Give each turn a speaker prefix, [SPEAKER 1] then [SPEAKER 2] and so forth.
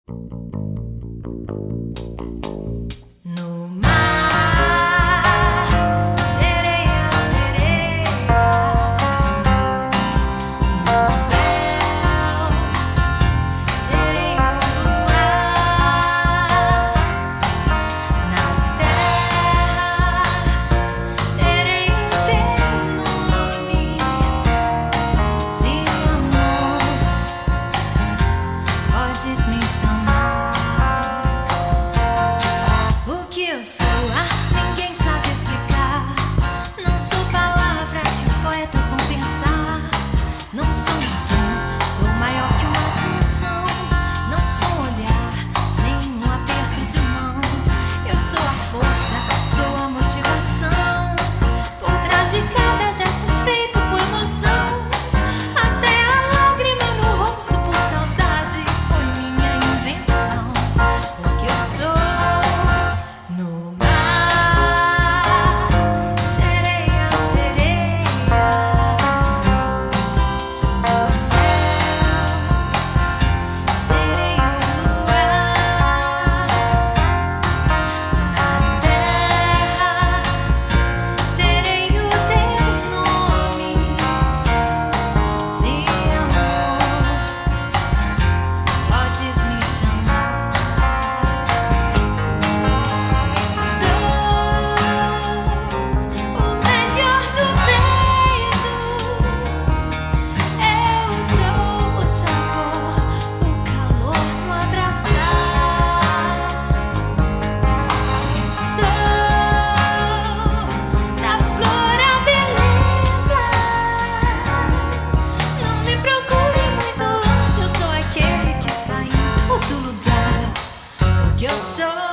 [SPEAKER 1] No mar, sereia, sereia. No céu, sereia, luar. Na terra, terei o teu nome de amor. Podes me chamar. O que eu sou, ninguém sabe explicar. Não sou palavra que os poetas vão pensar. Não sou um som, sou maior que uma canção. Não sou um olhar, nem um aperto de mão. Eu sou a força, sou a motivação. Por trás de cada gesto feito com emoção. Até a lágrima no rosto por saudade foi minha invenção. O que eu sou. No mar, sereia, sereia. No céu, sereia, luar. Na terra, terei o teu nome de amor. Podes me chamar. Eu sou o melhor do beijo. Eu sou o sabor, o calor no abraçar. Eu sou da flor a beleza. Não me procure muito longe, eu sou aquele que está em todo lugar. O que eu sou.